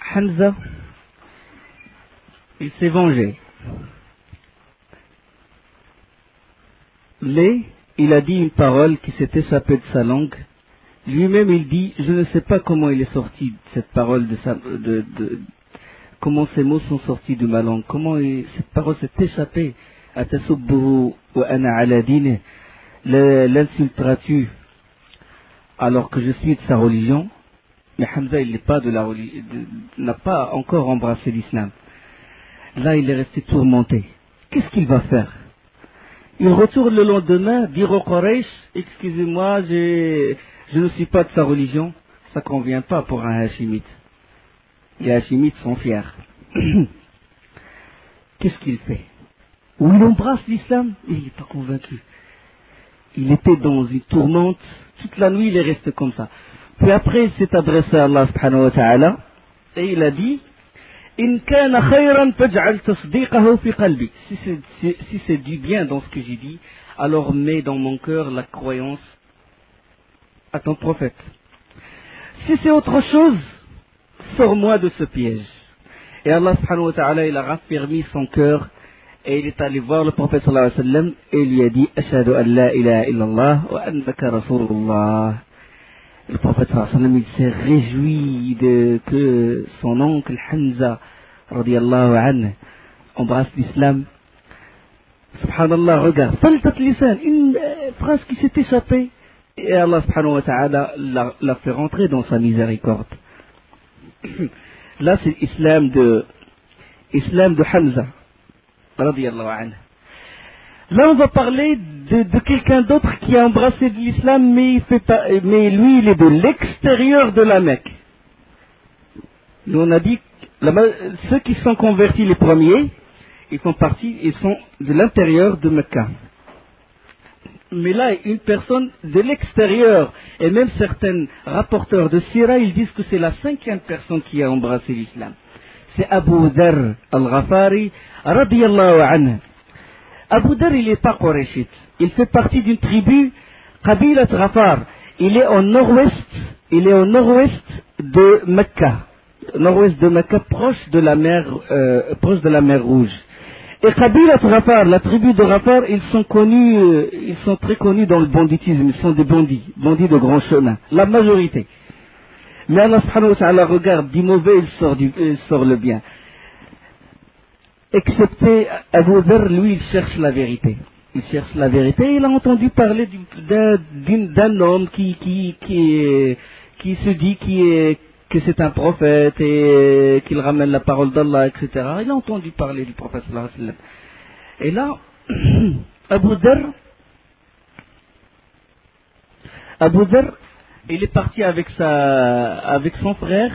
Hamza, il s'est vengé. Il a dit une parole qui s'est échappée de sa langue. Lui-même, il dit, je ne sais pas comment il est sorti de cette parole, comment ces mots sont sortis de ma langue, cette parole s'est échappée. Atasubbuhu wa ana ala dine, l'insulteras-tu alors que je suis de sa religion? Mais Hamza, il n'est pas de la religion, n'a pas encore embrassé l'islam. Là, il est resté tourmenté. Qu'est-ce qu'il va faire? Il retourne le lendemain, dire au Quraysh, excusez-moi, je ne suis pas de sa religion. Ça convient pas pour un Hachimite. Les Hachimites sont fiers. Qu'est-ce qu'il fait? Ou il embrasse l'islam? Il n'est pas convaincu. Il était dans une tourmente. Toute la nuit, il est resté comme ça. Puis après, il s'est adressé à Allah subhanahu wa ta'ala et il a dit, In kana khayran faj'al tasdiqahu fi qalbi. Si c'est du bien dans ce que j'ai dit, alors mets dans mon cœur la croyance à ton prophète. Si c'est autre chose, sors-moi de ce piège. Et Allah subhanahu wa ta'ala, il a raffermi son cœur et il est allé voir le prophète sallallahu alayhi wa sallam et il lui a dit, Ashhadu an la ilaha illallah wa annaka rasulullah. Le prophète sallallahu alayhi wa sallam, il s'est réjoui que son oncle Hamza radiyallahu anhu embrasse l'islam. Subhanallah, regarde, faltat lisan, une phrase qui s'est échappée et Allah subhanahu wa ta'ala l'a fait rentrer dans sa miséricorde. Là, c'est l'islam de Hamza radiyallahu anhu. Là, on va parler de quelqu'un d'autre qui a embrassé de l'islam, mais lui, il est de l'extérieur de la Mecque. Nous, on a dit, ceux qui sont convertis les premiers, ils sont de l'intérieur de Mecca. Mais là, une personne de l'extérieur, et même certains rapporteurs de Sira, ils disent que c'est la 5e personne qui a embrassé l'islam. C'est Abu Dharr al-Ghafari, radiyallahu anhu. Abu Dharr, il n'est pas Qurayshite. Il fait partie d'une tribu, Qabilat Ghafar. Il est au nord-ouest de Mecca. Nord-ouest de Mecca, proche de la mer Rouge. Et Qabilat Ghafar, la tribu de Ghafar, ils sont très connus dans le banditisme. Ils sont des bandits de grand chemin. La majorité. Mais Allah subhanahu wa ta'ala regarde du mauvais, il sort le bien. Excepté Abu Dharr, lui, il cherche la vérité. Il a entendu parler d'un homme qui se dit que c'est un prophète et qu'il ramène la parole d'Allah, etc. Il a entendu parler du prophète sallallahu alayhi wa sallam. Et là, Abu Dharr, il est parti avec son frère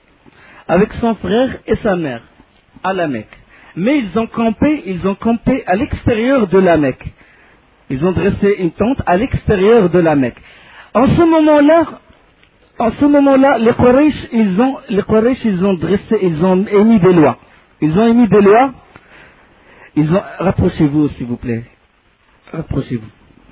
et sa mère à la Mecque. Mais ils ont campé à l'extérieur de la Mecque. Ils ont dressé une tente à l'extérieur de la Mecque. En ce moment-là, les Quraysh, ils ont émis des lois. Rapprochez-vous, s'il vous plaît. Rapprochez-vous.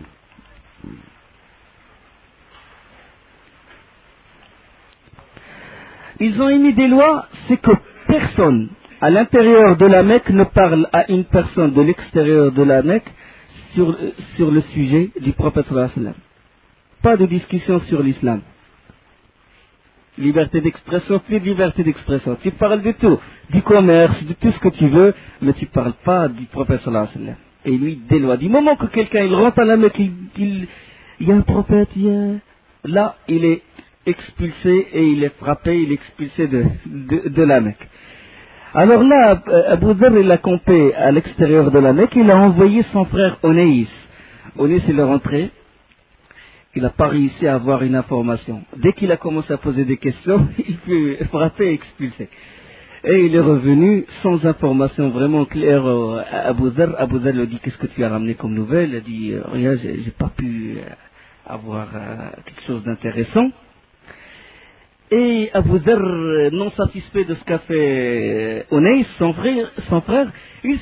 Ils ont émis des lois, c'est que personne à l'intérieur de la Mecque ne parle à une personne de l'extérieur de la Mecque sur le sujet du prophète sallallahu alayhi wa sallam. Pas de discussion sur l'islam. Liberté d'expression, plus de liberté d'expression. Tu parles de tout, du commerce, de tout ce que tu veux, mais tu ne parles pas du prophète sallallahu alayhi wa sallam. Et lui, des lois. Du moment que quelqu'un il rentre à la Mecque, il y a un prophète, là, il est expulsé et il est frappé, il est expulsé de la Mecque. Alors là, Abu Dharr, il a campé à l'extérieur de la Mecque, il a envoyé son frère Onaïs. Onaïs, il est rentré, il n'a pas réussi à avoir une information. Dès qu'il a commencé à poser des questions, il fut frappé et expulsé. Et il est revenu sans information vraiment claire à Abu Dharr. Abu Dharr lui a dit, qu'est-ce que tu as ramené comme nouvelle? Il a dit, rien, j'ai pas pu avoir quelque chose d'intéressant. Et Abu Dharr, non satisfait de ce qu'a fait Onaïs, son frère, il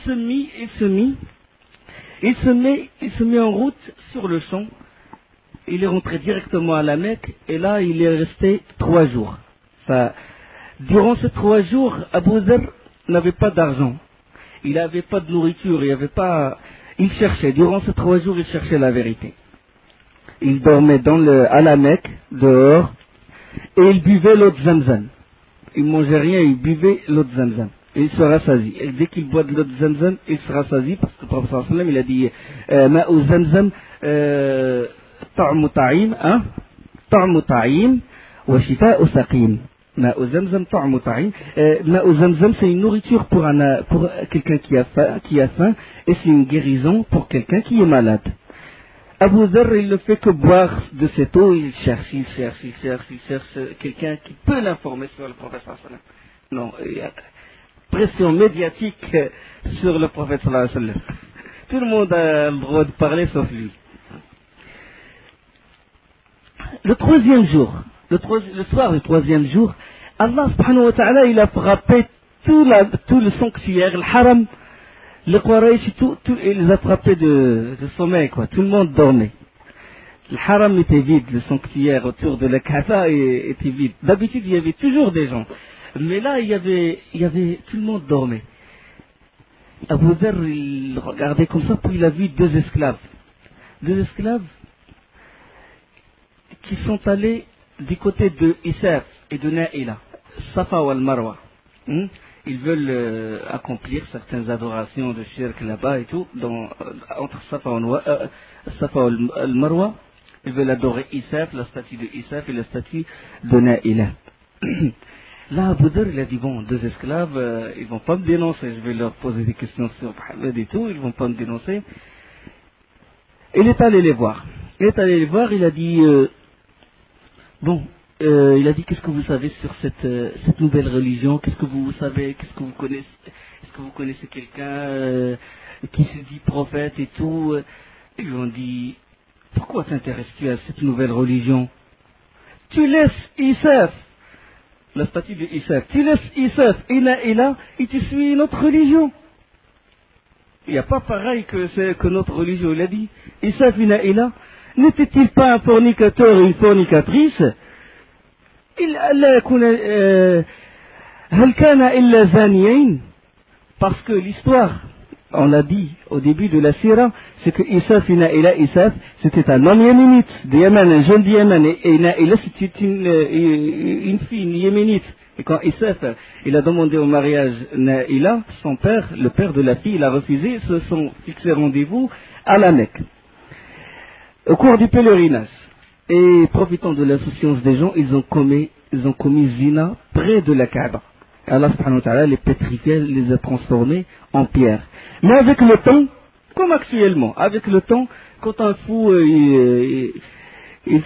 se met en route sur le champ. Il est rentré directement à la Mecque et là il est resté 3 jours. Durant ces 3 jours, Abu Dharr n'avait pas d'argent. Il n'avait pas de nourriture, il cherchait, durant ces 3 jours, il cherchait la vérité. Il dormait à la Mecque, dehors, et il buvait l'eau de Zamzam. Il mangeait rien, il buvait l'eau de Zamzam. Et il se rassasie. Et dès qu'il boit de l'eau de Zamzam, il se rassasie, parce que le prophète sallallahu alayhi wa sallam, il a dit, Ma'u Zamzam, ta'mu ta'im, ta'mu ta'im, wa shifa'u saqim. Ma'u Zamzam, ta'mu ta'im. Ma'u Zamzam, c'est une nourriture pour quelqu'un qui a faim, et c'est une guérison pour quelqu'un qui est malade. Abu Dharr, il ne fait que boire de cette eau, il cherche quelqu'un qui peut l'informer sur le prophète sallallahu alayhi wa sallam. Non, il y a pression médiatique sur le prophète sallallahu alayhi wa sallam. Tout le monde a le droit de parler sauf lui. Le 3e jour, le soir du 3e jour, Allah subhanahu wa ta'ala, il a frappé tout le sanctuaire, le haram, le Quraysh, il les a frappés de sommeil, quoi. Tout le monde dormait. Le haram était vide, le sanctuaire autour de la Kaaba était vide. D'habitude, il y avait toujours des gens. Mais là, il y avait, tout le monde dormait. Abu Dharr, il regardait comme ça, puis il a vu 2 esclaves. 2 esclaves qui sont allés du côté de Isaf et de Naïla, Safa ou Al-Marwa. Ils veulent accomplir certaines adorations de shirk là-bas et tout, entre Safa et Al-Marwa. Ils veulent adorer Isaf, la statue de Isaf et la statue de Naïla. Là, Abu Dharr, il a dit, bon, 2 esclaves, ils vont pas me dénoncer, je vais leur poser des questions sur Mohammed et tout, ils vont pas me dénoncer. Il est allé les voir. Il a dit, il a dit, qu'est-ce que vous savez sur cette nouvelle religion? Qu'est-ce que vous savez? Qu'est-ce que vous connaissez? Est-ce que vous connaissez quelqu'un qui se dit prophète et tout? Ils lui ont dit, pourquoi t'intéresses-tu à cette nouvelle religion? Tu laisses Isaf, la statue de Isaf, tu laisses Isaf et Naïla et tu suis notre religion. Il n'y a pas pareil que notre religion. Il a dit, Isaf et Naïla, n'était-il pas un fornicateur et une fornicatrice? Parce que l'histoire, on l'a dit au début de la Sira, c'est que Isaf et Naïla, c'était un homme yéménite, de Yémen, un jeune de Yémen, et Naïla c'était une fille, une yéménite. Et quand Isaf, il a demandé au mariage Naïla, son père, le père de la fille, il a refusé, ils se sont fixés rendez-vous à la Mecque, au cours du pèlerinage. Et profitant de l'insouciance des gens, ils ont commis zina près de la Kaaba. Allah subhanahu wa ta'ala les pétrifiait, les a transformés en pierre. Mais avec le temps, comme actuellement, avec le temps, quand un fou il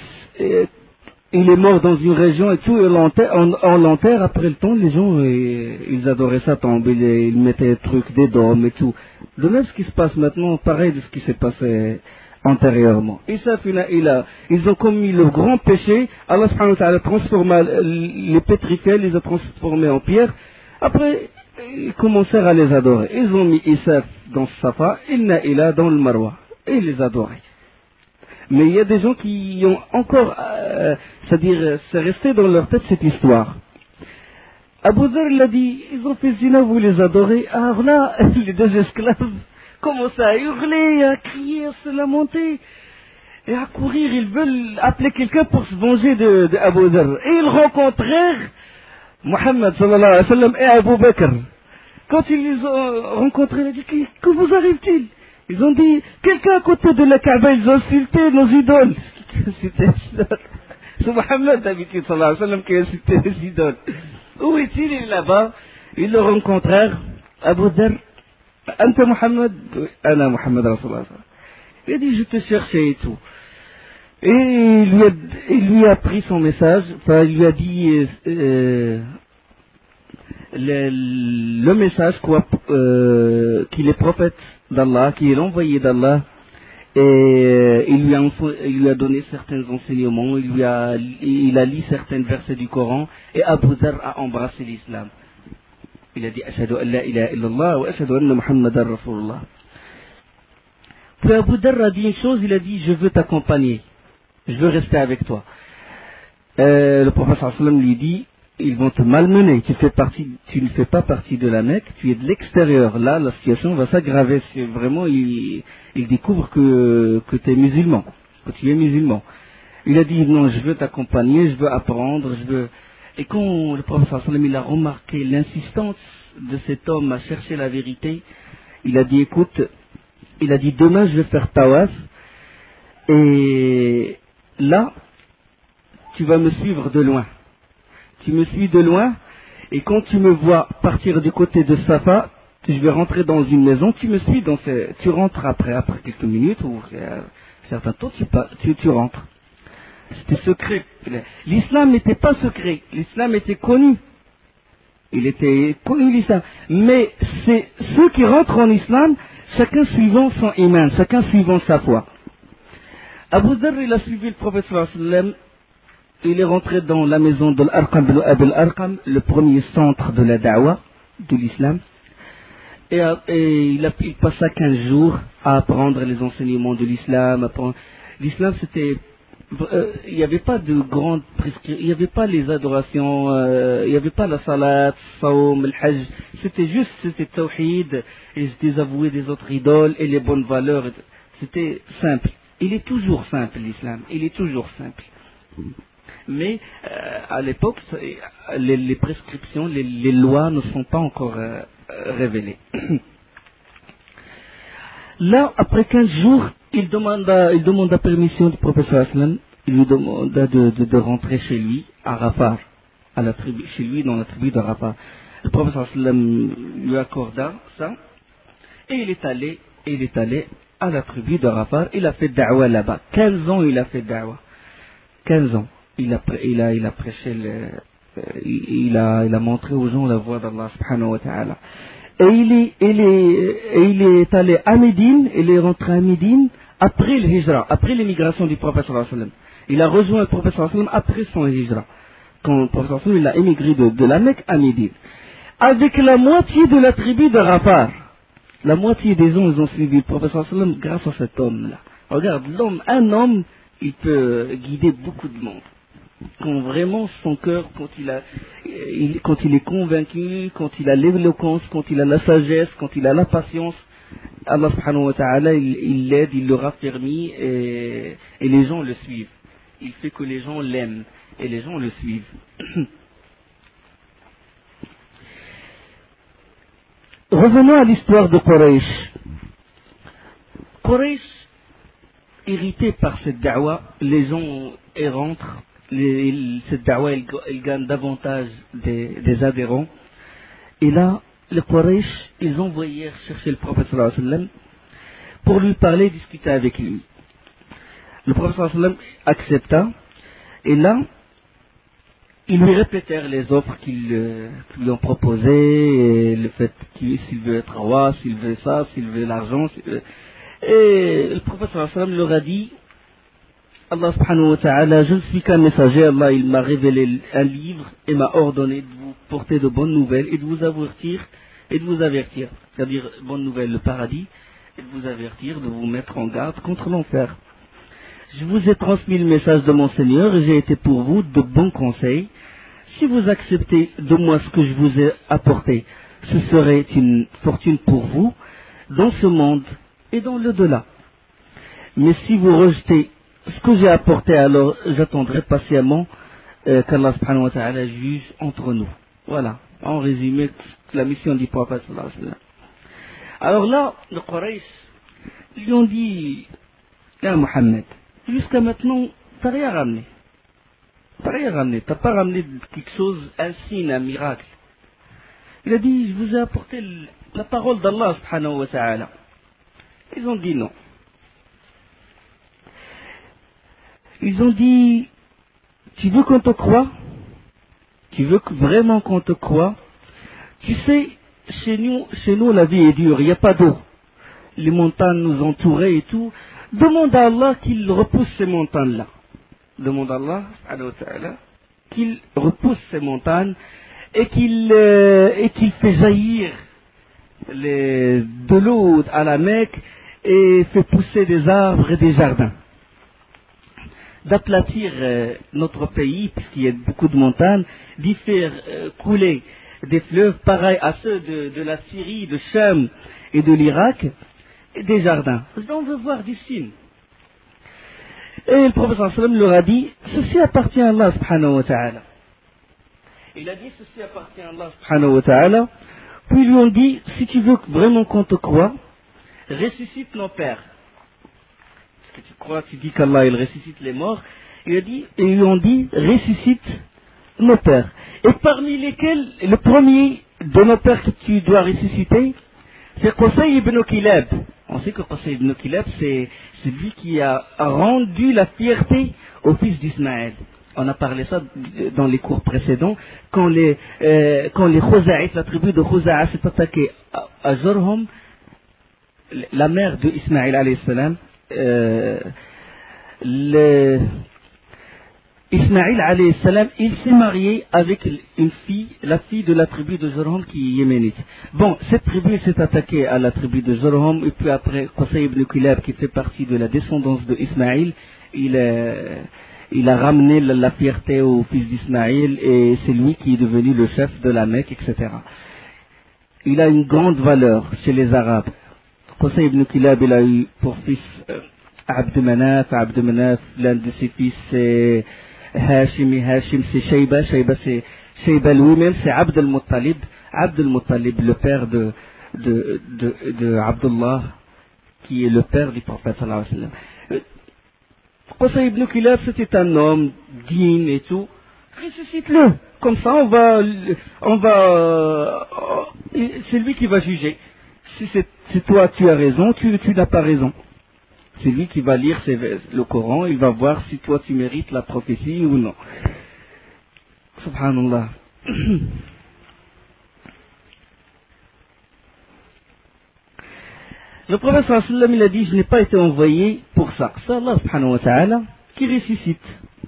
est mort dans une région et tout, on l'enterre, après le temps, les gens ils adoraient sa tombe, ils mettaient des trucs, des dômes et tout. De même ce qui se passe maintenant, pareil de ce qui s'est passé antérieurement. Ils ont commis le grand péché. Allah subhanahu wa ta'ala transforma les pétrifiés, les a transformés en pierre. Après, ils commencèrent à les adorer. Ils ont mis Isaf dans Safa et Naïla dans le Marwa. Et ils les adoraient. Mais il y a des gens qui ont encore, c'est-à-dire, c'est resté dans leur tête cette histoire. Abu Dharr, il a dit, ils ont fait zina, vous les adorez. Alors là, les 2 esclaves commencent à hurler, à crier, à se lamenter et à courir. Ils veulent appeler quelqu'un pour se venger de Abu Dharr. Et ils rencontrèrent Mohammed sallallahu alayhi wa sallam et Abu Bakr. Quand ils les ont rencontrés, il a dit, que vous arrive-t-il? Ils ont dit, quelqu'un à côté de la Kaaba, ils ont insulté nos idoles. C'est Mohammed d'habitude sallallahu alayhi wa sallam qui a insulté les idoles. Où est-il? Il est là-bas. Ils le rencontrèrent. Abu Dharr, Anta Muhammad, Ana Muhammad Rasulullah. Il a dit, je te cherchais et tout. Et il lui a pris son message, enfin, il lui a dit le message qu'il est prophète d'Allah, qu'il est l'envoyé d'Allah, et il lui a donné certains enseignements, il a lu certains versets du Coran, et Abu Dharr a embrassé l'islam. Il a dit Ashhadu an la ilaha illallah wa ashhadu anna Muhammadan Rasulullah. Puis Abu Dharr a dit une chose, il a dit, je veux t'accompagner, je veux rester avec toi. Le prophète sallallahu alayhi wa sallam lui dit, ils vont te malmener. Tu ne fais pas partie de la Mecque, tu es de l'extérieur. Là, la situation va s'aggraver. C'est vraiment, ils découvrent que tu es musulman, que tu es musulman. Il a dit non, je veux t'accompagner, je veux apprendre, je veux. Et quand le prophète sallallahu alayhi wa sallam, il a remarqué l'insistance de cet homme à chercher la vérité, il a dit écoute, il a dit demain je vais faire tawaf et là tu vas me suivre de loin. Tu me suis de loin et quand tu me vois partir du côté de Safa, je vais rentrer dans une maison, tu me suis tu rentres après quelques minutes ou certains temps tu rentres. C'était secret. L'islam n'était pas secret, l'islam était connu. Il était connu l'islam. Mais c'est ceux qui rentrent en islam, chacun suivant son iman, chacun suivant sa foi. Abu Dharr, il a suivi le prophète sallallahu alayhi wa sallam. Il est rentré dans la maison de l'Arqam bin Abi al-Arqam, le premier centre de la da'wa de l'islam. Et il passa 15 jours à apprendre les enseignements de l'islam. L'islam, c'était... il n'y avait pas de grandes prescriptions, il n'y avait pas les adorations, il n'y avait pas la salat, saum, le hajj. C'était tawhid, et se désavouer des autres idoles et les bonnes valeurs. C'était simple. Il est toujours simple, l'islam. Il est toujours simple. Mais à l'époque, les prescriptions, les lois ne sont pas encore révélées. Là, après 15 jours, il demanda permission du professeur Aslan. Il lui demanda de rentrer chez lui, à Rafah, chez lui dans la tribu de Rafah. Le professeur Aslan lui accorda ça, et il est allé à la tribu de Rafah. Il a fait da'wa là-bas. 15 ans, il a fait da'wa. 15 ans. Il a prêché, il a montré aux gens la voie d'Allah subhanahu wa ta'ala. Et il est allé à Médine, il est rentré à Médine après le hijra, après l'émigration du prophète sallallahu alayhi wa sallam. Il a rejoint le prophète sallallahu alayhi wa sallam après son hijra. Quand le prophète sallallahu alayhi wa sallam, il a émigré de la Mecque à Médine. Avec la moitié de la tribu de Rafah. La moitié des gens, ils ont suivi le prophète sallallahu alayhi wa sallam grâce à cet homme-là. Regarde, un homme, il peut guider beaucoup de monde. Quand vraiment son cœur, quand il est convaincu, quand il a l'éloquence, quand il a la sagesse, quand il a la patience, Allah subhanahu wa ta'ala, il l'aide, il le raffermit et les gens le suivent. Il fait que les gens l'aiment et les gens le suivent. Revenons à l'histoire de Quraysh. Quraysh, irrité par cette da'wa, les gens rentrent. Cette da'wa, elle gagne davantage des adhérents. Et là, les Quraysh, ils envoyèrent chercher le prophète sallallahu alayhi wa sallam pour lui parler, discuter avec lui. Le prophète sallallahu alayhi wa sallam accepta. Et là, ils lui répétèrent les offres qu'ils lui ont proposées, et le fait s'il veut être roi, s'il veut ça, s'il veut l'argent. Et le prophète sallallahu alayhi wa sallam leur a dit, Allah subhanahu wa ta'ala, je ne suis qu'un messager, Allah il m'a révélé un livre et m'a ordonné de vous porter de bonnes nouvelles et de vous avertir, c'est-à-dire bonne nouvelle, le paradis, et de vous avertir, de vous mettre en garde contre l'enfer. Je vous ai transmis le message de mon Seigneur et j'ai été pour vous de bons conseils. Si vous acceptez de moi ce que je vous ai apporté, ce serait une fortune pour vous dans ce monde et dans l'au-delà. Mais si vous rejetez ce que j'ai apporté, alors j'attendrai patiemment qu'Allah subhanahu wa ta'ala juge entre nous. Voilà, en résumé, la mission du prophète sallallahu alayhi wa sallam. Alors là, les Quraysh lui ont dit, ya Mohammed, jusqu'à maintenant, t'as rien ramené. T'as pas ramené quelque chose, un signe, un miracle. Il a dit, je vous ai apporté la parole d'Allah subhanahu wa ta'ala. Ils ont dit non. Ils ont dit, tu veux qu'on te croie? Tu veux vraiment qu'on te croie? Tu sais, chez nous la vie est dure, il n'y a pas d'eau. Les montagnes nous entouraient et tout. Demande à Allah qu'il repousse ces montagnes-là. Demande à Allah, subhanahu wa ta'ala, qu'il repousse ces montagnes et qu'il fait jaillir de l'eau à la Mecque et fait pousser des arbres et des jardins. d'aplatir notre pays, puisqu'il y a beaucoup de montagnes, d'y faire couler des fleuves pareils à ceux de la Syrie, de Cham et de l'Irak, et des jardins. On veut voir des signes. Et le prophète sallallahu alayhi wa sallam leur a dit, ceci appartient à Allah subhanahu wa ta'ala. Il a dit, ceci appartient à Allah subhanahu wa ta'ala. Puis ils lui ont dit, si tu veux vraiment qu'on te croie, ressuscite nos pères. Parce que tu crois, tu dis qu'Allah il ressuscite les morts. Et ils lui ont dit, ressuscite nos pères. Et parmi lesquels, le premier de nos pères que tu dois ressusciter, c'est Qusay ibn Kilab. On sait que Qusay ibn Kilab, c'est lui qui a rendu la fierté au fils d'Ismaël. On a parlé ça dans les cours précédents. Quand les Khuza'is, la tribu de Khuza'a s'est attaquée à Jurhum, la mère de Ismaël alayhi salam, Ismaël alayhi salam, il s'est marié avec une fille, la fille de la tribu de Jurhum qui est yéménite. Bon, cette tribu s'est attaquée à la tribu de Jurhum, et puis après, Qusay ibn Kilab, qui fait partie de la descendance de Ismaël, il a ramené la fierté au fils d'Ismaël, et c'est lui qui est devenu le chef de la Mecque, etc. Il a une grande valeur chez les Arabes. Qusay ibn Kilab, il a eu pour fils Abd Manaf, l'un de ses fils c'est Hashim, c'est Shayba, c'est Shayba lui-même, c'est Abd al-Muttalib, le père de Abdullah, qui est le père du prophète sallallahu alayhi wa sallam. Qusay ibn Kilab, c'était un homme digne et tout. Ressuscite-le. Comme ça, c'est lui qui va juger. Si c'est toi, tu as raison, tu n'as pas raison. C'est lui qui va lire le Coran, il va voir si toi tu mérites la prophétie ou non. Subhanallah. Le prophète sallallahu alayhi wa sallam, il a dit, je n'ai pas été envoyé pour ça. C'est Allah subhanahu wa ta'ala qui ressuscite.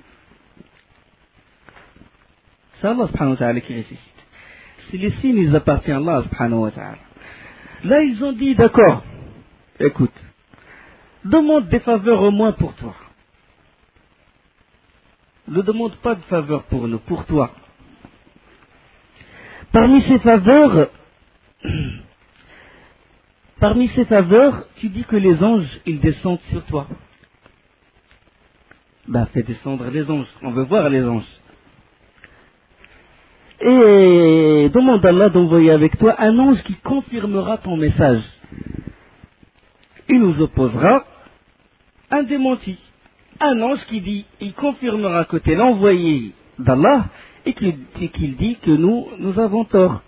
C'est Allah subhanahu wa ta'ala qui ressuscite. Si les signes, ils appartiennent à Allah subhanahu wa ta'ala. Là, ils ont dit, d'accord, écoute, demande des faveurs au moins pour toi. Ne demande pas de faveurs pour nous, pour toi. Parmi ces faveurs, tu dis que les anges, ils descendent sur toi. Ben, fais descendre les anges. On veut voir les anges. Et demande à Allah d'envoyer avec toi un ange qui confirmera ton message. Il nous opposera un démenti. Un ange qui dit, il confirmera que tu es l'envoyé d'Allah et qu'il dit que nous avons tort.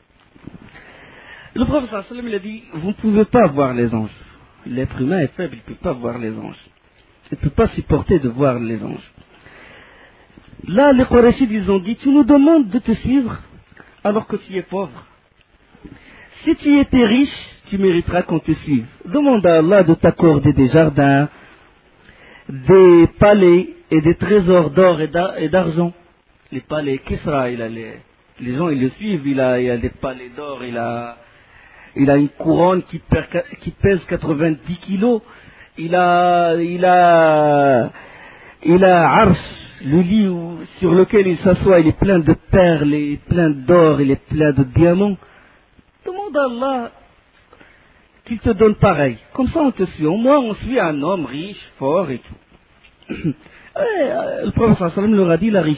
Le prophète sallallahu alayhi wa sallam, il a dit, vous ne pouvez pas voir les anges. L'être humain est faible, il ne peut pas voir les anges. Il ne peut pas supporter de voir les anges. Là, les Qurayshides, ils ont dit, tu nous demandes de te suivre alors que tu es pauvre. Si tu étais riche, tu mériteras qu'on te suive. Demande à Allah de t'accorder des jardins, des palais et des trésors d'or et d'argent. Les palais Kisra, les gens, ils le suivent, il a des palais d'or, il a une couronne qui pèse 90 kilos, il a Arsh, le lit sur lequel il s'assoit, il est plein de perles, il est plein d'or, il est plein de diamants. Demande à Allah qu'il te donne pareil. Comme ça on te suit. Au moins on suit un homme riche, fort et tout. Le prophète sallallahu alayhi wa sallam leur a dit, la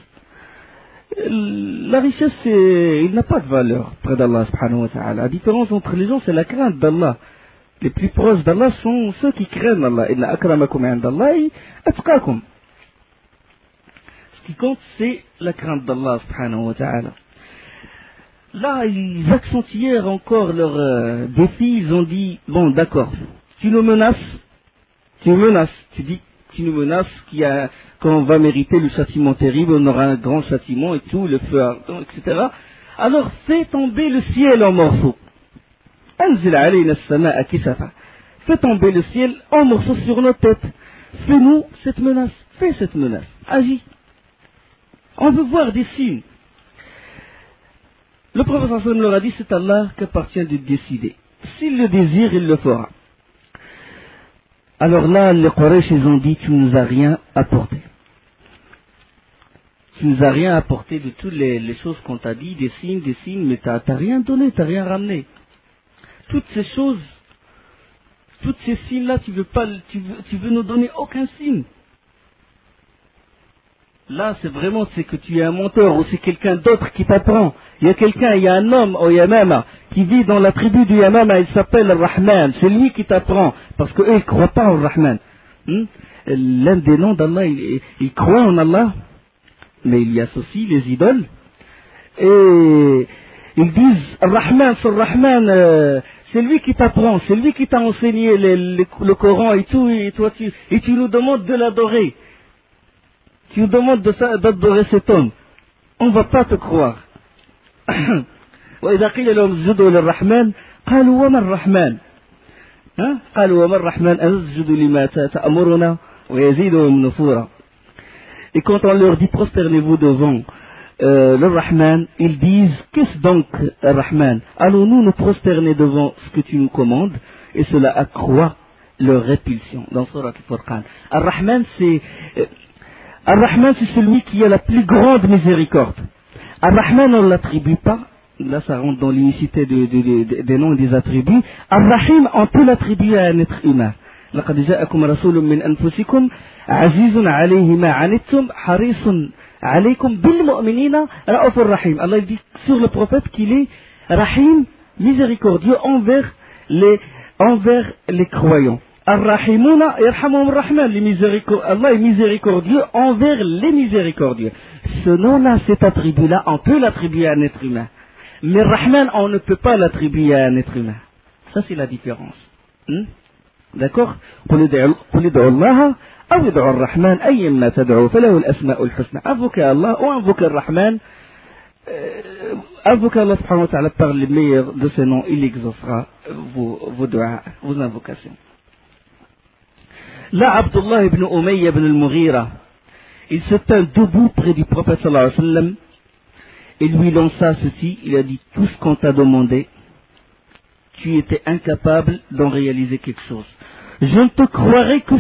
richesse, il n'a pas de valeur près d'Allah subhanahu wa ta'ala. La différence entre les gens, c'est la crainte d'Allah. Les plus proches d'Allah sont ceux qui craignent Allah. Inna akramakum indallahi atqakum. Ce qui compte, c'est la crainte d'Allah subhanahu wa ta'ala. Là, ils accentuèrent encore leur défi. Ils ont dit, bon, d'accord, tu nous menaces, tu dis, tu nous menaces qu'on va mériter le châtiment terrible, on aura un grand châtiment et tout, le feu ardent, etc. Alors, fais tomber le ciel en morceaux. Anzil alayna as-samaa kisafa. Fais tomber le ciel en morceaux sur nos têtes. Fais-nous cette menace. Fais cette menace. Agis. On veut voir des signes. Le prophète sallallahu alayhi wa sallam leur a dit, c'est Allah qu'appartient de décider. S'il le désire, il le fera. Alors là, les Quraysh, ils ont dit, tu nous as rien apporté. Tu nous as rien apporté de toutes les choses qu'on t'a dit, des signes, mais t'as rien donné, t'as rien ramené. Toutes ces choses, toutes ces signes-là, tu veux nous donner aucun signe. Là, c'est que tu es un menteur, ou c'est quelqu'un d'autre qui t'apprend. Il y a un homme au Yamama, qui vit dans la tribu du Yamama, il s'appelle Rahman, c'est lui qui t'apprend, parce qu'eux, ils ne croient pas au Rahman. L'un des noms d'Allah, ils croient en Allah, mais il y associe les idoles, et ils disent, Rahman, sur Rahman, c'est lui qui t'apprend, c'est lui qui t'a enseigné le Coran et tout, et tu nous demandes de l'adorer. Tu nous demandes d'adorer cet homme. On ne va pas te croire. وإذا قيل لهم اسجدوا للرحمن قالوا وما الرحمن قالوا وما الرحمن أنسجد لما تأمرنا ويزيدهم نفورا. Et quand on leur dit prosternez-vous devant le Rahman, ils disent qu'est-ce donc le Rahman? Allons-nous nous prosterner devant ce que tu nous commandes? Et cela accroît leur répulsion. Dans Surat Al-Furqan, Ar-Rahman c'est celui qui a la plus grande miséricorde. Ar-Rahman on ne l'attribue pas, là ça rentre dans l'unicité des noms et des attributs. Ar-Rahim on peut l'attribuer à un être humain. لقد جاءكم رسول من أنفسكم عزيز عليه ما عنتم حريص عليكم بالمؤمنين رؤوف رحيم. Allah dit sur le prophète qu'il est Rahim, miséricordieux envers les croyants. Ar-Rahimuna yarhamuhum ar-Rahman, Allah est miséricordieux envers les miséricordieux. Ce nom-là, cet attribut-là, on peut l'attribuer à un être humain. Mais Rahman, on ne peut pas l'attribuer à un être humain. Ça, c'est la différence. D'accord? قل ادعوا الله أو ادعوا الرحمن أيما تدعوا فله الأسماء الحسنى. Invoquez Allah ou invoquez Rahman. Invoquez Allah subhanahu wa ta'ala par les meilleurs de ses noms, il exaucera vos doigts, vos invocations. Là, Abdullah ibn Umayya ibn al-Mughira, il se tint debout près du prophète sallallahu alayhi wa sallam et lui lança ceci, il a dit, tout ce qu'on t'a demandé, tu étais incapable d'en réaliser quelque chose. Je ne te croirai que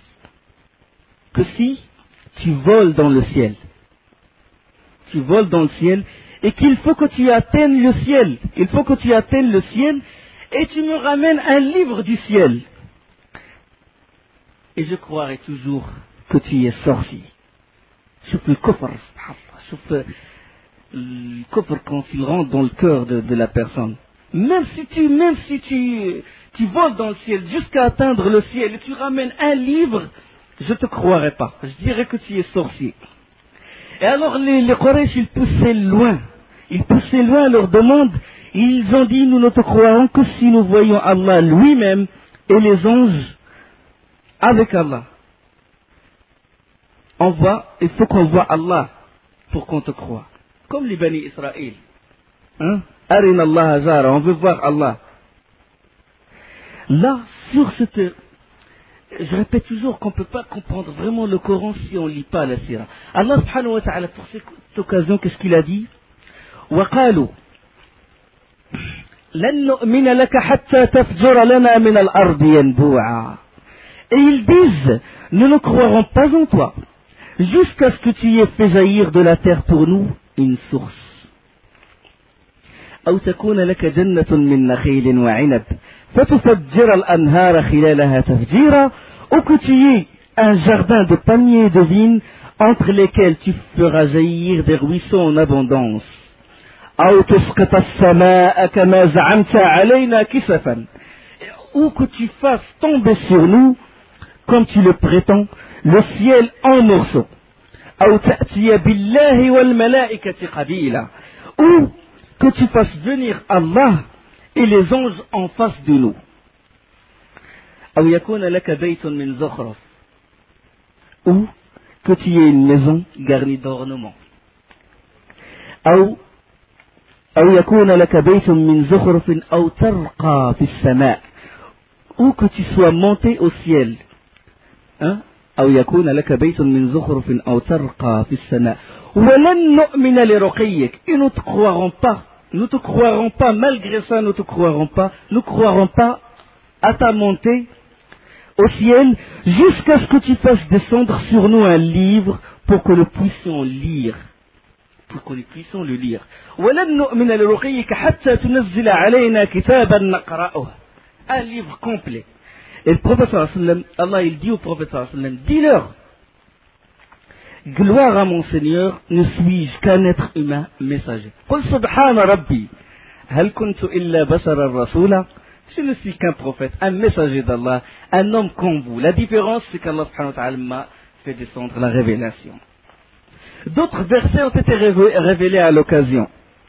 si tu voles dans le ciel. Tu voles dans le ciel et qu'il faut que tu atteignes le ciel. Il faut que tu atteignes le ciel et tu me ramènes un livre du ciel. Et je croirai toujours que tu es sorcier. Sauf le kufr, sauf le kufr quand il rentre dans le cœur de la personne. Même si tu voles dans le ciel jusqu'à atteindre le ciel et tu ramènes un livre, je ne te croirai pas. Je dirais que tu es sorcier. Et alors les Quraysh, ils poussaient loin leur demande. Ils ont dit, nous ne te croirons que si nous voyons Allah lui-même et les anges avec Allah. Il faut qu'on voit Allah pour qu'on te croie. Comme les Bani Israël. Arina Allah Zara, on veut voir Allah. Là, sur cette... Je répète toujours qu'on ne peut pas comprendre vraiment le Coran si on ne lit pas la Sira. Allah subhanahu wa ta'ala, pour cette occasion, qu'est-ce qu'il a dit? وَقَالُوا لَن نُؤْمِنَ لَكَ حَتَّى تَفْجُرَ لَنَا مِنَ الْأَرْضِ يَنبُوعًا. Et ils disent, nous ne croirons pas en toi, jusqu'à ce que tu aies fait jaillir de la terre pour nous une source. أو تكون لك جنة من نخيل وعنب فتفجر الأنهار خلالها تفجيرا, ou que tu aies un jardin de palmiers et de vignes entre lesquels tu feras jaillir des ruisseaux en abondance. أو تسقط السماء كما زعمت علينا كسفا, ou que tu fasses tomber sur nous, comme tu le prétends, le ciel en morceaux. أو تأتي بالله والملائكة قبيلا, ou que tu fasses venir Allah et les anges en face de nous. أو يكون لك بيت من زخرف, ou que tu aies une maison garnie d'ornements. أو يكون لك بيت من زخرف أو ترقى في السماء, ou que tu sois monté au ciel. أو يكون لك بيت من زخرف أو ترقى في السماء ولن نؤمن لرقيك. Et nous te croirons pas, malgré ça nous croirons pas à ta montée au ciel jusqu'à ce que tu fasses descendre sur nous un livre pour que nous puissions lire. Pour que nous puissions le lire. وَلَنْ نُؤْمِنَ لِرُقِيِّكَ حَتَّى تُنَزِّلَ عَلَيْنَا كِتَابًا نَقْرَأُهُ. Un livre complet. Et le prophète sallallahu alayhi wa sallam, Allah il dit au prophète sallallahu alayhi wa sallam, dis-leur, gloire à mon Seigneur, ne suis-je qu'un être humain messager. قُلْ سُبْحَانَ رَبِّي هَلْ كُنْتُ إِلَّا بَشَرًا رَسُولًا. Je ne suis qu'un prophète, un messager d'Allah, un homme comme vous. La différence, c'est qu'Allah subhanahu wa ta'ala m'a fait descendre la révélation. D'autres versets ont été révélés à l'occasion.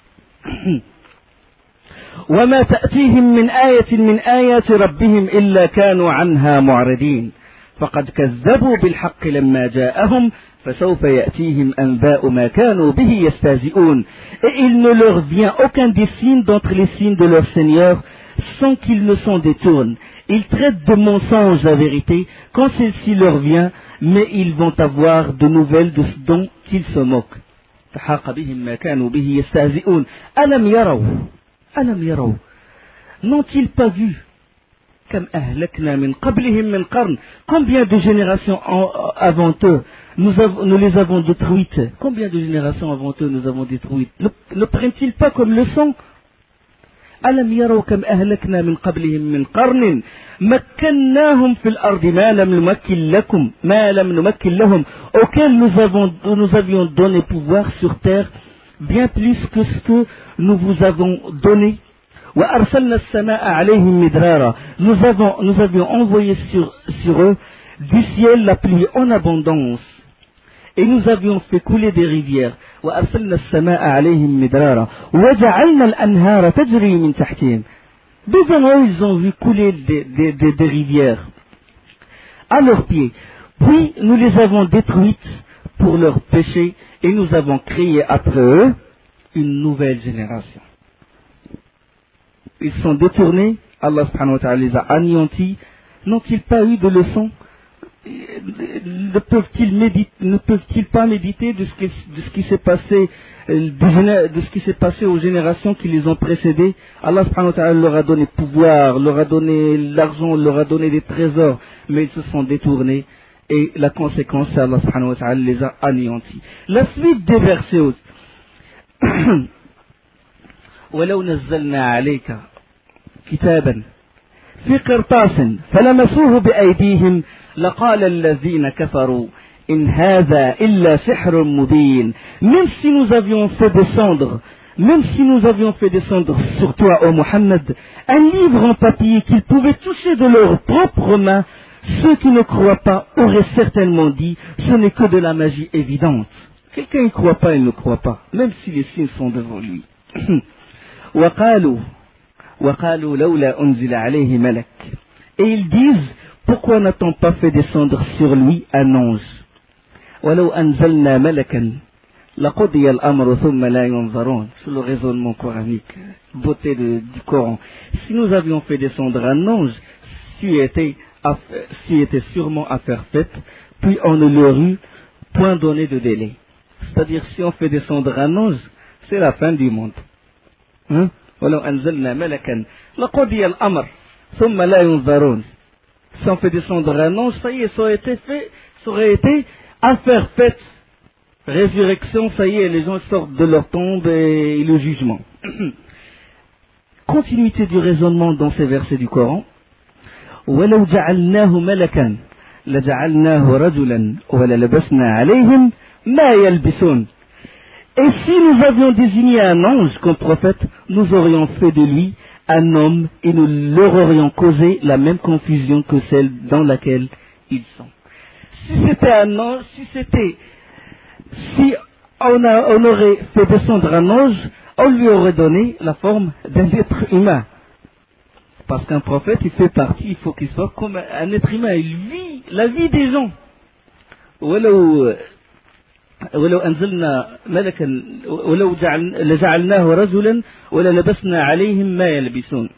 وَمَا تَأْتِيهِمْ مِنْ آيَةٍ مِنْ آيَاتِ رَبِّهِمْ إِلَّا كَانُوا عَنْهَا مُعْرِضِينَ فَقَدْ كَذَّبُوا بِالْحَقِّ لَمَّا جَاءَهُمْ فَسَوْفَ يَأْتِيهِمْ أَنْبَاءُ مَا كَانُوا بِهِ يَسْتَهْزِئُونَ. Et il ne leur vient aucun des signes d'entre les signes de leur Seigneur sans qu'ils ne s'en détournent. Ils traitent de mensonge la vérité quand celle-ci leur vient, mais ils vont avoir de nouvelles de ce dont ils se moquent. فَحَاقَ بِهِمْ مَا كَانُوا بِهِ يَسْتَهْزِئُونَ أَلَمْ يَرَوْا. N'ont-ils pas vu كَمْ أَهْلَكْنَا مِنْ قَبْلِهِمْ مِنْ قَرْنٍ. Combien de générations avant eux nous les avons détruites. Combien de générations avant eux nous avons détruites. Ne prennent-ils pas comme leçon أَلَمْ يَرَوْا كَمْ أَهْلَكْنَا مِنْ قَبْلِهِمْ مِنْ قَرْنٍ مَكَّنَّاهُمْ فِي الْأَرْضِ مَا لَمْ نُمَكِّنْ لَهُمْ, auxquels nous avions donné pouvoir sur terre bien plus que ce que nous vous avons donné. وَأَرْسَلْنَا السَّمَاءَ عَلَيْهِمْ مِدْرَارًا. Nous avions envoyé sur eux du ciel la pluie en abondance. Et nous avions fait couler des rivières. وَأَرْسَلْنَا السَّمَاءَ عَلَيْهِمْ مِدْرَارًا وَجَعَلْنَا الْأَنْهَارَ تَجْرِي مِنْ تَحْتِهِمْ. Devant eux, ils ont vu couler des rivières à leurs pieds. Puis nous les avons détruites pour leurs péchés et nous avons créé après eux une nouvelle génération. Ils sont détournés, Allah subhanahu wa ta'ala les a anéantis. N'ont-ils pas eu de leçons? Ne peuvent-ils pas méditer de ce qui s'est passé, de ce qui s'est passé aux générations qui les ont précédées? Allah subhanahu wa ta'ala leur a donné pouvoir, leur a donné l'argent, leur a donné des trésors, mais ils se sont détournés et la conséquence, c'est Allah subhanahu wa ta'ala les a anéantis. La suite des versets وَلَوْ نَزَّلْنَا عَلَيْكَ كِتَابًا فِي قِرْطَاسٍ فَلَمَسُوهُ بِأَيْدِيهِمْ لَقَالَ الَّذِينَ كَفَرُوا إِنْ هَذَا إِلَّا سِحْرٌ مُبِينٌ. Même si nous avions fait descendre sur toi, ô Muhammad, un livre en papier qu'ils pouvaient toucher de leurs propres mains, ceux qui ne croient pas auraient certainement dit, ce n'est que de la magie évidente. Quelqu'un ne croit pas, il ne croit pas, même si les signes sont devant lui. وقالوا لولا أنزل عليه ملك. Et ils disent, pourquoi n'a-t-on pas fait descendre sur lui un ange? ولو أنزلنا ملكا لقضي الأمر ثم لا ينظرون. C'est le raisonnement coranique, beauté du Coran. Si nous avions fait descendre un ange, c'eût été sûrement affaire faite, puis on ne leur eût point donné de délai. C'est-à-dire, si on fait descendre un ange, c'est la fin du monde. ولو أنزلنا ملكا لقضي الأمر ثم لا ينظرون. Si on fait descendre un ange, ça y est, ça aurait été affaire faite. Résurrection, ça y est, les gens sortent de leur tombe et le jugement. Continuité du raisonnement dans ces versets du Coran. ولو جعلناه ملكا لجعلناه رجلا وللبسنا عليهم ما يلبسون. Et si nous avions désigné un ange comme prophète, nous aurions fait de lui un homme et nous leur aurions causé la même confusion que celle dans laquelle ils sont. Si c'était un ange, si on aurait fait descendre un ange, on lui aurait donné la forme d'un être humain. Parce qu'un prophète, il fait partie, il faut qu'il soit comme un être humain, il vit la vie des gens. ولو أنزلنا ملكا لجعلناه رجلا وللبسنا عليهم ما يلبسون.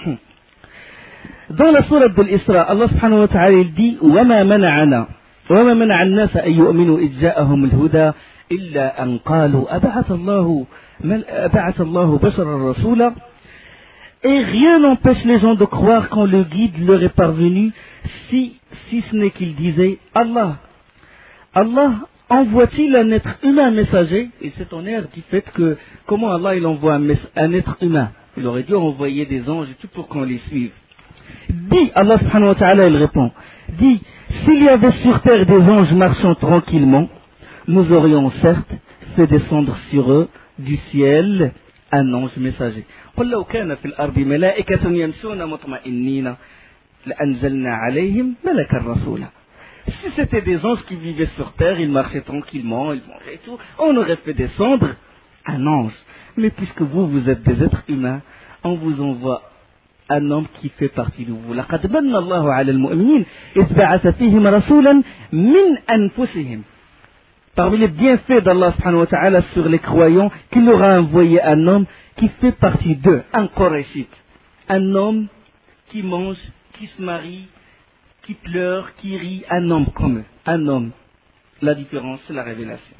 Dans la sourate de l'Isra, Allah subhanahu wa ta'ala il dit وما منع الناس أن يؤمنوا إذ جاءهم الهدى إلا أن قالوا أبعث الله بشرا رسولا. Et rien n'empêche les gens de croire quand le guide leur est parvenu, si ce n'est qu'il disait Allah. Allah envoie-t-il un être humain messager? Et c'est en air du fait que, comment Allah il envoie un être humain? Il aurait dû envoyer des anges et tout pour qu'on les suive. Dit, Allah subhanahu wa ta'ala, il répond, dit, s'il y avait sur terre des anges marchant tranquillement, nous aurions certes fait descendre sur eux du ciel un ange messager. قل لو كان في الأرض ملائكة يمشون مطمئنين لأنزلنا عليهم ملكا رسولا. Si c'était des anges qui vivaient sur terre, ils marchaient tranquillement, ils mangeaient et tout, on aurait fait descendre un ange. Mais puisque vous êtes des êtres humains, on vous envoie un homme qui fait partie de vous. لقد من الله على المؤمنين إذ بعث فيهم رسولا من أنفسهم. Parmi les bienfaits d'Allah subhanahu wa ta'ala sur les croyants, qu'il leur a envoyé un homme qui fait partie d'eux, un Qurayshite, un homme qui mange, qui se marie, qui pleure, qui rit, un homme comme eux, un homme. La différence, c'est la révélation.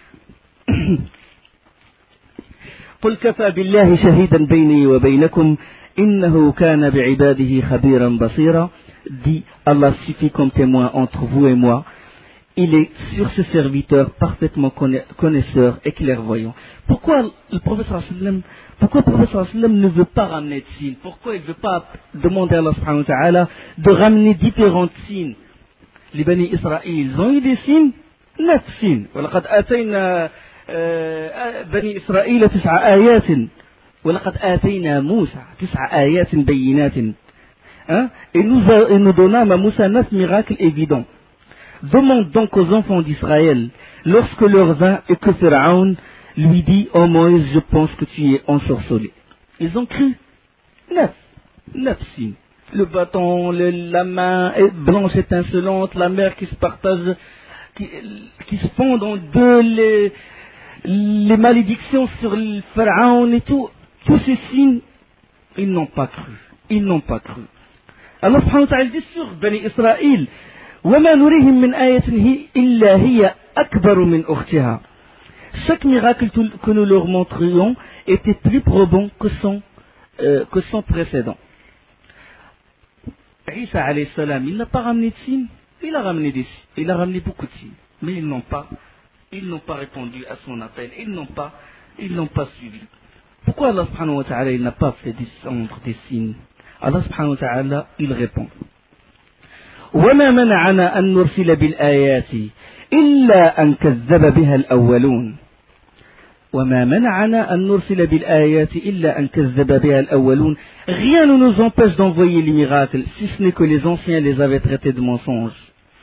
قل كفى بالله شهيدا بيني وبينكم إنه كان بعباده خبيرا بصيرا. Dit Allah suffit comme témoin entre vous et moi. Il est sur ses serviteurs parfaitement connaisseur et clairvoyant. Pourquoi le prophète sallam ne veut pas ramener de signes? Pourquoi il ne veut pas demander à Allah subhanahu wa ta'ala de ramener différents signes? Les Bani Israël, ils ont eu des signes, 9 signes. وَلَقَدْ آتَيْنَا بني إسرائيل 9 آيات وَلَقَدْ آتَيْنَا موسى 9 آيات بينات. Et nous donnâmes à Moussa 9 miracles évidents. Demande donc aux enfants d'Israël, lorsque leur vint et que Pharaon lui dit, oh Moïse, je pense que tu es ensorcelé. Ils ont cru. 9 signes. Le bâton, la main blanche étincelante, la mer qui se partage, qui se fond en deux, les malédictions sur le Pharaon et tout. Tous ces signes, ils n'ont pas cru. Allah subhanahu wa ta'ala dit sur Bani Israël, وَمَا نُرِيهِمْ مِنْ آيَةٍ إِلَّا هِيَ أَكْبَرُ مِنْ أُخْتِهَا. Chaque miracle que nous leur montrions était plus probant que son précédent. Isa alayhi salam, il n'a pas ramené de signes, il a ramené beaucoup de signes, mais ils n'ont pas répondu à son appel, ils n'ont pas suivi. Pourquoi Allah subhanahu wa ta'ala il n'a pas fait descendre des signes? Allah subhanahu wa ta'ala il répond, وما منعنا أن نرسل بالآيات إلا أن كذب بها الأولون. وما منعنا أن نرسل بالآيات إلا أن كذب بها الأولون. Rien ne nous empêche d'envoyer les miracles, si ce n'est que les anciens les avaient traités de mensonges.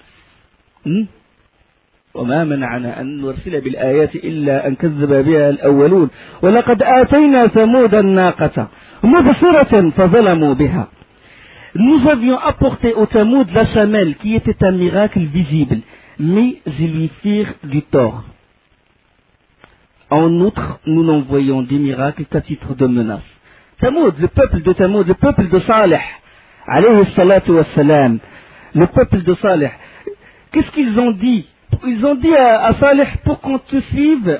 وما منعنا أن نرسل بالآيات إلا أن كذب بها الأولون ولقد آتينا ثمود الناقة مبصرة فظلموا بها. Nous avions apporté au Thamoud la chamelle qui était un miracle visible, mais ils lui firent du tort. En outre, nous n'envoyons des miracles qu'à titre de menace. Thamoud, le peuple de Salih, alayhi salatu wassalam, le peuple de Salih, qu'est-ce qu'ils ont dit? Ils ont dit à Salih, pour qu'on te suive,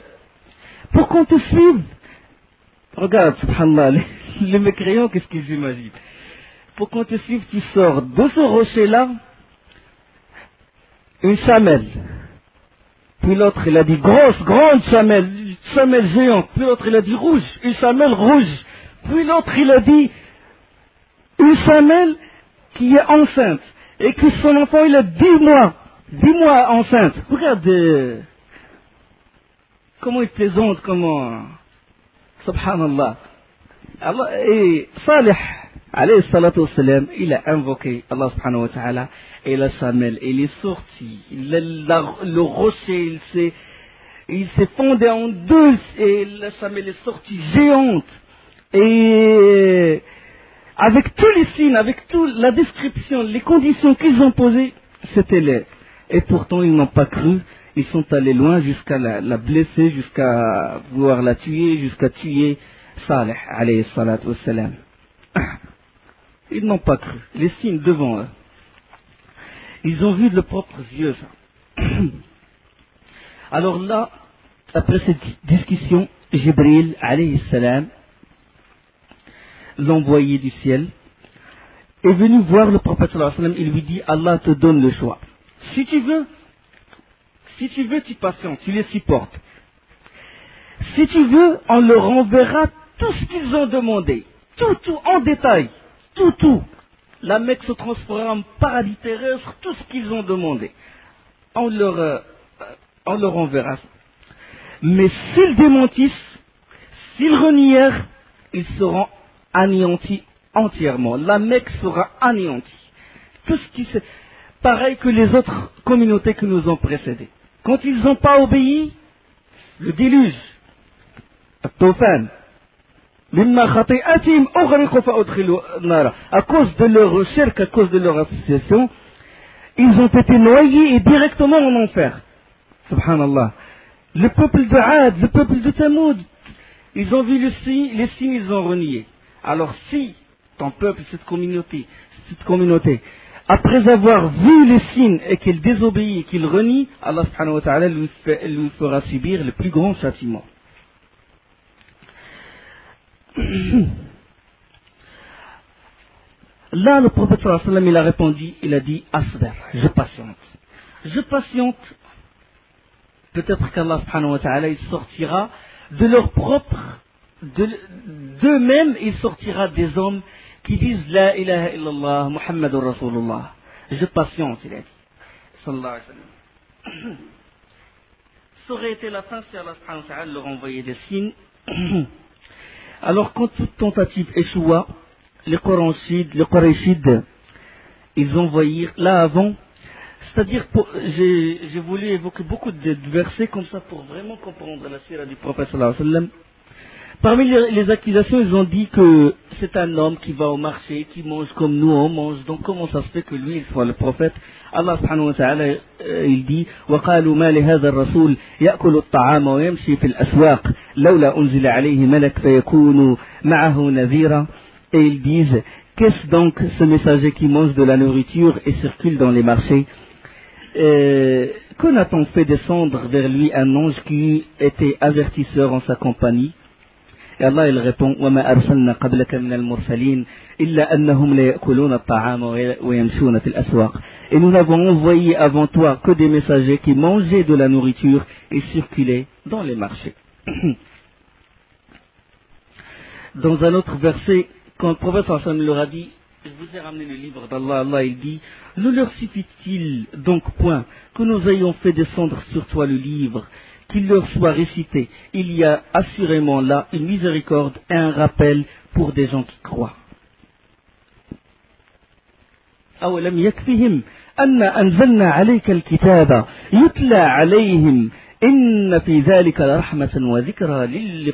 regarde, subhanallah, les mécréants, qu'est-ce qu'ils imaginent? Pour qu'on te suive, tu sors de ce rocher-là une chamelle. Puis l'autre, il a dit grande chamelle géante. Puis l'autre, il a dit une chamelle rouge. Puis l'autre, il a dit une chamelle qui est enceinte. Et que son enfant, il a 10 mois enceinte. Regarde comment il plaisante, subhanallah. Allah, et Salih, alayhi salatu wassalam, il a invoqué Allah subhanahu wa ta'ala, et la chamelle, il est sorti, le rocher, il s'est fondé en deux, et la chamelle est sortie géante, et avec tous les signes, avec toute la description, les conditions qu'ils ont posées, c'était laid. Et pourtant, ils n'ont pas cru, ils sont allés loin jusqu'à la blesser, jusqu'à vouloir la tuer, jusqu'à tuer Salih, alayhi salatu wassalam. Ils n'ont pas cru. Les signes devant eux. Ils ont vu de leurs propres yeux ça. Alors là, après cette discussion, Jibril, alayhi salam, l'envoyé du ciel, est venu voir le prophète sallallahu alayhi wa sallam, il lui dit, Allah te donne le choix. Si tu veux, tu patientes, tu les supportes. Si tu veux, on leur enverra tout ce qu'ils ont demandé. Tout, en détail. Tout. La Mecque se transformera en paradis terrestre, tout ce qu'ils ont demandé. On leur enverra ça. Mais s'ils démentissent, s'ils renièrent, ils seront anéantis entièrement. La Mecque sera anéantie. Tout ce qui c'est pareil que les autres communautés qui nous ont précédés. Quand ils n'ont pas obéi, le déluge, الطوفان مما خطيئتهم أغرقوا فأدخلوا النار. À cause de leur shirk, à cause de leur association, ils ont été noyés et directement en enfer. Subhanallah. Le peuple de Ad, le peuple de Thamoud, ils ont vu les signes, ils ont renié. Alors si ton peuple, cette communauté, après avoir vu les signes et qu'il désobéit et qu'il renie, Allah subhanahu wa ta'ala lui fera subir le plus grand châtiment. Là, le prophète sallallahu alayhi wa sallam, il a répondu, il a dit, asbir, je patiente. Peut-être qu'Allah subhanahu wa ta'ala, il sortira de leur propre, d'eux-mêmes, il sortira des hommes qui disent La ilaha illallah, Muhammadur Rasulullah. Je patiente, il a dit. Sallallahu alayhi wa sallam. Ça aurait été la fin si Allah subhanahu wa ta'ala leur envoyait des signes. Alors, quand toute tentative échoua, les Qurayshides, ils envoyirent, là avant, c'est-à-dire, j'ai voulu évoquer beaucoup de versets comme ça pour vraiment comprendre la sira du prophète sallallahu alayhi wa sallam. Parmi les accusations, ils ont dit que c'est un homme qui va au marché, qui mange comme nous on mange, donc comment ça se fait que lui, il soit le prophète? Allah subhanahu wa ta'ala, il dit, وَقَالُوا مَا لِهَذَا الرَّسُولِ يَأْكُلُ الطَّعَامَ وَيَمْشِي فِي الْأَسْوَاقِ لَوْلَا أُنزِلَ عَلَيْهِ مَلَكٌ فَيَكُونُ مَعَهُ نَذِيرًا. Et ils disent, qu'est-ce donc ce messager qui mange de la nourriture et circule dans les marchés? Que n'a-t-on fait descendre vers lui un ange qui était avertisseur en sa compagnie? Et Allah il répond وَمَا أَرْسَلْنَا قَبْلَكَ مِنَ الْمُرْسَلِينَ إِلَّا أَنَّهُمْ لَيَأْكُلُونَ الطَّعَامَ وَيَمْشُونَ فِي الْأَسْوَاقِ. Et nous n'avons envoyé avant toi que des messagers qui mangeaient de la nourriture et circulaient dans les marchés. Dans un autre verset, quand le prophète sallallahu alayhi wa sallam leur a dit, je vous ai ramené le livre d'Allah, Allah il dit, ne leur suffit-il donc point que nous ayons fait descendre sur toi le livre, qu'il leur soit récité? Il y a assurément là une miséricorde et un rappel pour des gens qui croient. أولم يكفهم أن أنزلنا عليك الكتاب يتلى عليهم إن في ذلك لرحمة وذكرى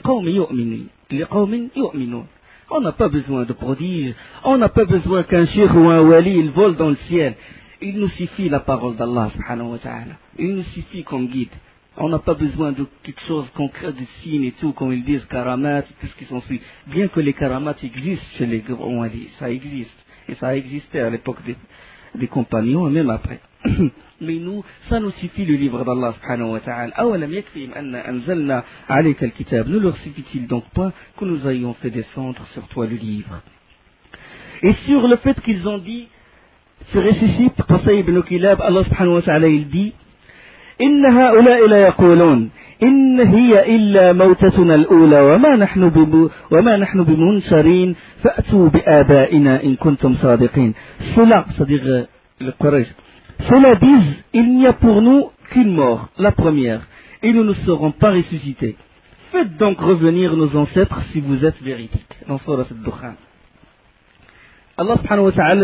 لقوم يؤمنون. On n'a pas besoin de prodiges, on n'a pas besoin qu'un cheikh ou un wali il vole dans le ciel. Il nous suffit la parole d'Allah subhanahu wa ta'ala. Il nous suffit comme guide. On n'a pas besoin de quelque chose concret, de signes et tout, comme ils disent, karamat, tout ce qui s'ensuit. Bien que les karamats existent chez les grands walis, ça existe. Et ça a existé à l'époque des compagnons, et même après. Mais nous, ça nous suffit le livre d'Allah subhanahu wa ta'ala. أَوَلَمْ يَكْفِهِمْ أَنَّ أَنزَلْنَا عَلَيْكَ الْكِتَابَ. Ne leur suffit-il donc pas que nous ayons fait descendre sur toi le livre? Et sur le fait qu'ils ont dit, ce récit, Qusay ibn Kilab, Allah subhanahu wa ta'ala, il dit, إِنَّ هَؤُلَاءِ لَيَقُولُونَ إِنَّ هِيَ إِلَّا مَوْتَتُنَا الْأُولَى وَمَا نَحْنُ بِمُنْشَرِينَ فَأْتُوا بِآبَائِنَا إِن كُنتُمْ صَادِقِينَ. Cela, c'est-à-dire le Quraysh, cela disent, il n'y a pour nous qu'une mort, la première, et nous ne serons pas ressuscités. Faites donc revenir nos ancêtres si vous êtes véridiques. Dans Surat al-Dukhan. Allah subhanahu wa ta'ala,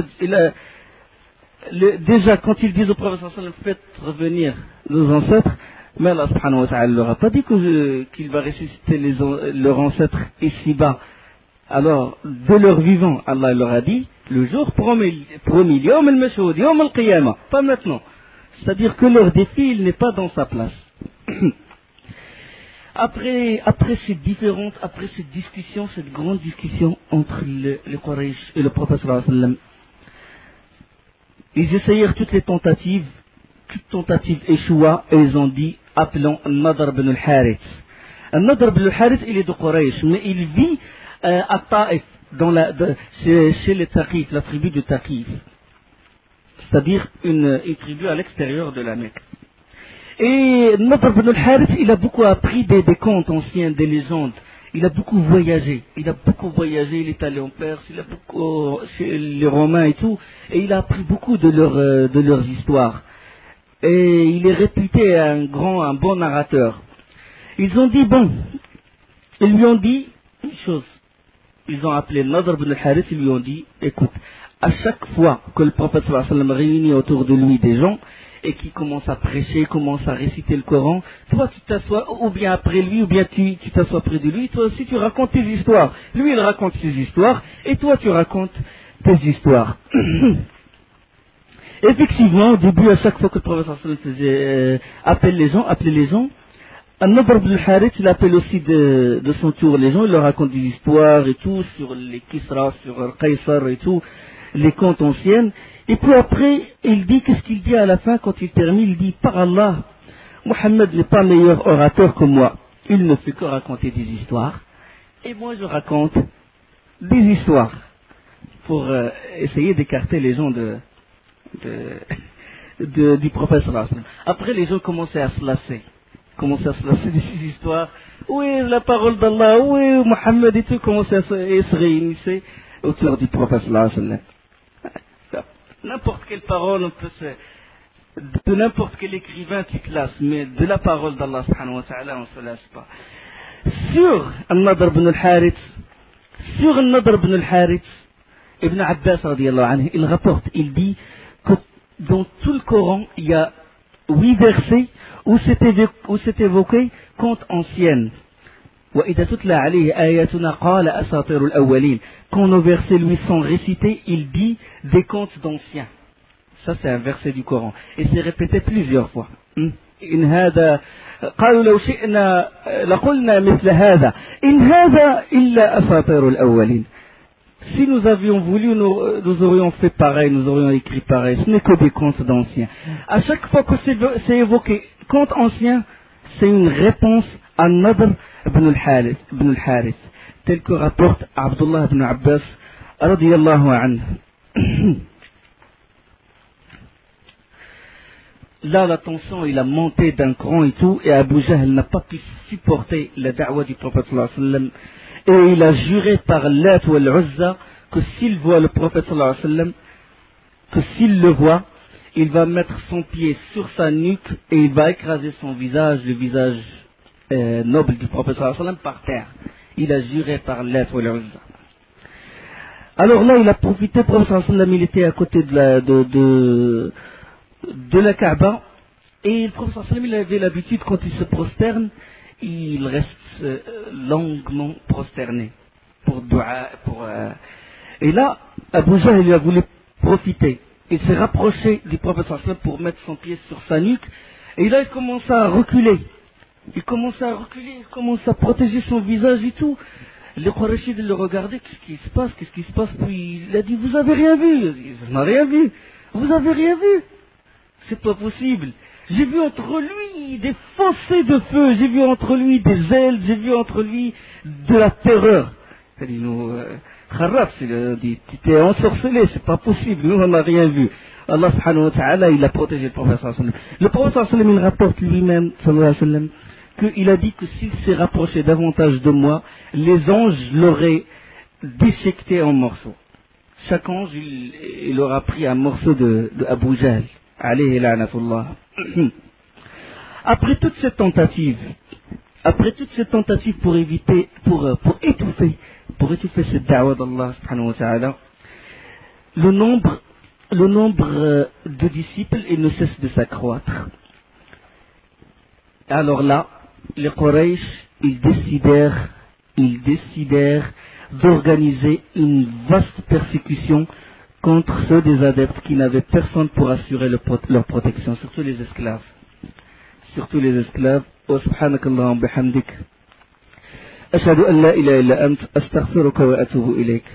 déjà quand ils disent au prophète sallallahu alayhi wa sallam, faites revenir nos ancêtres, mais Allah subhanahu wa ta'ala leur a pas dit qu'il va ressusciter leurs ancêtres ici-bas. Alors, de leur vivant, Allah leur a dit, le jour promis, yawm al-mashhud, yawm al-qiyamah, pas maintenant. C'est-à-dire que leur défi, il n'est pas dans sa place. Après cette discussion, cette grande discussion entre les Quraysh et le prophète sallallahu alayhi wa sallam, ils essayèrent toutes tentatives échoua, et ils ont dit, appelons Nadr ibn al-Harith. Nadr ibn al-Harith, il est de Quraysh, mais il vit à Taïf, chez les Taqif, la tribu de Taqif, c'est-à-dire une tribu à l'extérieur de la Mecque. Et Nadr ibn al-Harith, il a beaucoup appris des contes anciens, des légendes. Il a beaucoup voyagé. Il est allé en Perse, il a beaucoup chez les Romains et tout, et il a appris beaucoup de leurs histoires. Et il est réputé un bon narrateur. Ils lui ont dit une chose. Ils ont appelé Nadr ibn al-Harith, ils lui ont dit, écoute, à chaque fois que le prophète sallallahu alayhi wa sallam réunit autour de lui des gens, et qui commence à prêcher, commence à réciter le Coran, toi tu t'assois, ou bien après lui, ou bien tu t'assois près de lui, toi aussi tu racontes tes histoires. Lui il raconte ses histoires, et toi tu racontes tes histoires. Effectivement, au début, à chaque fois que le prophète appelait les gens, An-Nadr ibn al-Harith, il appelle aussi de son tour les gens, il leur raconte des histoires et tout, sur les Kisra, sur le Qaysar et tout, les contes anciennes. Et puis après, il dit, qu'est-ce qu'il dit à la fin quand il termine? Il dit, par Allah, Mohammed n'est pas meilleur orateur que moi. Il ne fait que raconter des histoires. Et moi, je raconte des histoires pour essayer d'écarter les gens du prophète sallallahu alayhi wa sallam. Après, les gens commençaient à se lasser de ces histoires. Oui, la parole d'Allah, oui, Mohammed et tout, commençaient à se réunir autour du prophète sallallahu alayhi wa sallam. N'importe quelle parole, de n'importe quel écrivain tu classes, mais de la parole d'Allah subhanahu wa ta'ala, on ne se lasse pas. Sur An-Nadr ibn al-Harith, Ibn Abbas radiyallahu anhu, il rapporte, il dit que dans tout le Coran, il y a 8 versets où c'est évoqué contes anciennes. وَإِذَا تُتْلَى عَلَيْهِ آيَاتُنَا قَالَ أَسَاطِيرُ الْأَوَّلِينَ. Quand nos versets lui sont récités, il dit des contes d'anciens. Ça c'est un verset du Coran. Et c'est répété plusieurs fois. إِنْ هَذَا قَالُوا لَوْ شِئْنَا لَقُلْنَا مِثْلَ هَذَا إِنْ هَذَا إِلَّا أَسَاطِيرُ الْأَوَّلِينَ. Si nous avions voulu, nous aurions fait pareil, nous aurions écrit pareil. Ce n'est que des contes d'anciens. À chaque fois que c'est évoqué contes anciens, c'est une réponse à Nadr ibn al-Harith, tel que rapporte Abdullah ibn Abbas radiyallahu anhu. Là, la tension, il a monté d'un cran et tout, et Abu Jahl n'a pas pu supporter la da'wa du prophète sallallahu alayhi wa sallam. Et il a juré par Lat ou al-Uzza que s'il voit le prophète sallallahu alayhi wa sallam, que s'il le voit, il va mettre son pied sur sa nuque et il va écraser son visage, le visage noble du prophète sallallahu alayhi wa sallam, par terre. Il a juré par Lat ou al-Uzza. Alors là, il a profité, le prophète sallallahu alayhi wa sallam, il était à côté de la Kaaba, et le prophète sallallahu alayhi wa sallam, il avait l'habitude, quand il se prosterne, il reste longuement prosterné pour dua, et là, Abu Jahl il a voulu profiter. Il s'est rapproché du prophète sallallahu alayhi wa sallam pour mettre son pied sur sa nuque, et là il commence à reculer. Il commence à protéger son visage et tout. Les Qurayshides le regardaient, qu'est-ce qui se passe? Puis il a dit, vous avez rien vu? Il a dit, je n'ai rien vu. Vous avez rien vu? C'est pas possible. J'ai vu entre lui des fossés de feu, j'ai vu entre lui des ailes, j'ai vu entre lui de la terreur. Il a dit, nous, Kharraf, il a dit, tu t'es ensorcelé, c'est pas possible, nous on n'a rien vu. Allah subhanahu wa ta'ala, il a protégé le prophète sallallahu alayhi wa sallam. Le prophète sallallahu alayhi wa sallam, il rapporte lui-même, sallallahu alayhi wa sallam, qu'il a dit que s'il s'est rapproché davantage de moi, les anges l'auraient déchiqueté en morceaux. Chaque ange, il aura pris un morceau de Abu Jahl. Alayhi la'natullah. Après toutes ces tentatives pour étouffer cette da'wa d'Allah subhanahu wa ta'ala, le nombre de disciples, il ne cesse de s'accroître. Alors là, les Quraysh, ils décidèrent d'organiser une vaste persécution contre ceux des adeptes qui n'avaient personne pour assurer leur protection, surtout les esclaves. Wa subhanakallahumma bihamdik. Ashhadu an la ilaha illa ant, astaghfiruka wa atubu ilayk.